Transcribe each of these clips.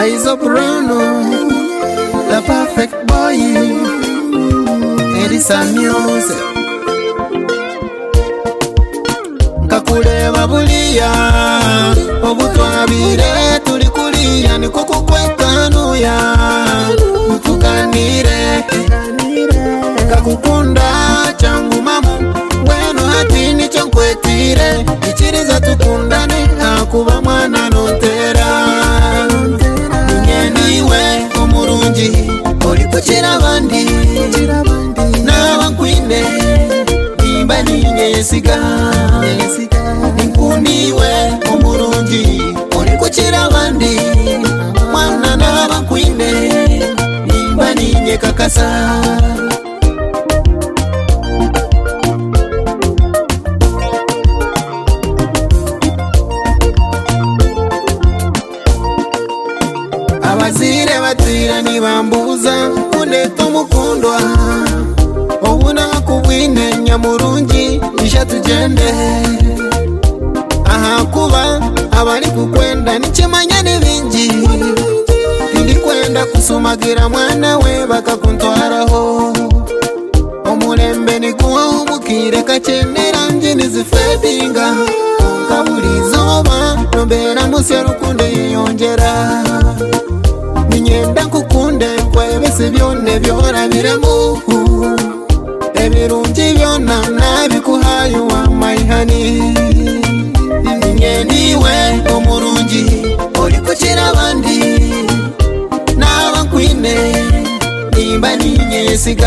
Eyes of Bruno, the perfect boy. Edison Music. Kakuleba bulia, obutwabire tuli kulia niko kukwekanuya. Tuganire, kakukunda changu mamu, weno hati nicho nkwetire. Ichiriza tukundane, hakuba mwana notera. Niwe omurungi, oli kuchira abandi, n'abankwine, nimba ninye yesiga. Niwe omurungi, oli kuchira abandi, mwana n'abankwine, nimba ninye kakasa. Abazire batira nibambuza kuneto mukundwa, obuna kubwine nyamurungi isha tugende. Aha kuba abari kukwenda nikimanya nebingi, ndi kwenda kusumagira mwana we bakakuntwaraho. Omulembe nikuwa umukire kacenera njini zifedinga, kaburizoba nombera musya rukunde yiyongera. Ninyenda kukunde kwebese byone byorabiremu, ebirungi byona nabikuhaye wa my honey. Niwe omurungi, oli kuchira abandi, n'abankwine, nimba ninye yesiga.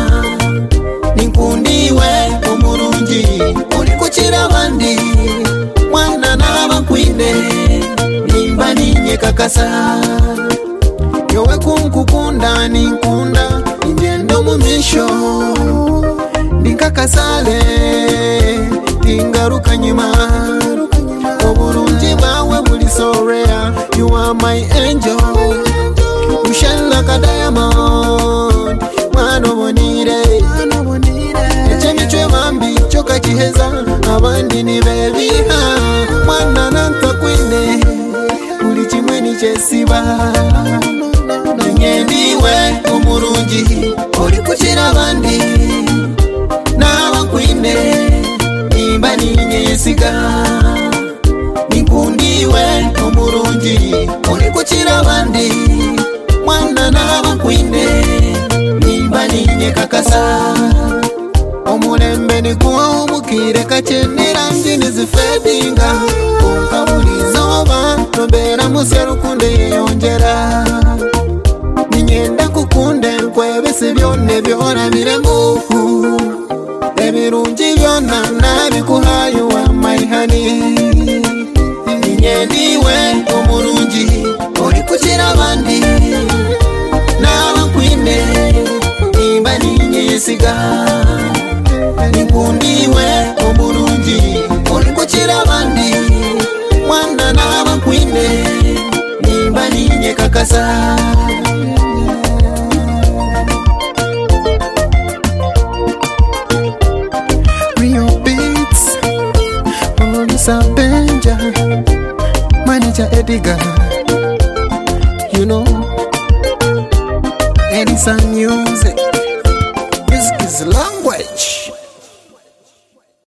Ninkundiwe omurungi, oli kuchira abandi, mwana n'abankwine, nimba ninye kakasa. Yowe kunkukunda ninkunda, ingendo mumisho, ninkakasale, tingaruka nyuma. Oburungi bwawe buli so rare, you are my angel. You shine like a diamond, mwana obonire. Eche michwe bambi choka kiheza, abandi ni bebiha. Mwana nantakwine, buli kimwe nichesiba. Niwe omurungi, oli kuchira abandi, n'abankwine, nimba ninye yesiga. Nikundiwe omurungi, oli kuchira abandi, mwana n'abankwine, nimba ninye kakasa. Omulembe nikuwa umukire kacenera njini zifedinga, kaburizoba nombera musya rukunde yiyongera. Ninyenda kukunde kwebese byone byorabiremu, ebirungi byona nabikuhaye wa my honey. Niwe omurungi, oli kuchira abandi, n'abankwine, nimba ninye yesiga. Nikundiwe omurungi, oli kuchira abandi, mwana n'abankwine, nimba ninye kakasa. Benja, manager Edgar, you know, Edison Music, music is love.